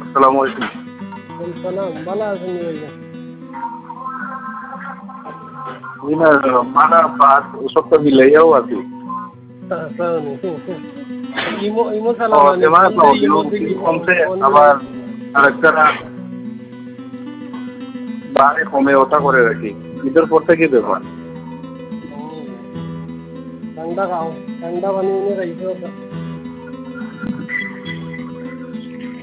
আসসালামু আলাইকুম। সালাম, ভালো আছেন ভাইয়া? জি না, মানা ভাত ওসব তো মিলাইয়াও আছি। ইমো ইমো ও চালানো নি তেমন ফোন একটা দিয়ে অডিও ইমো ভিউ থেকে কমছে, ফোন দিয়ে আবার আরেকটা বারে কমে ওটা করে রাখি। ঈদের পর থেকে ব্যাপার। ঠান্ডা খাও, ঠান্ডা পানি এনে রাখো।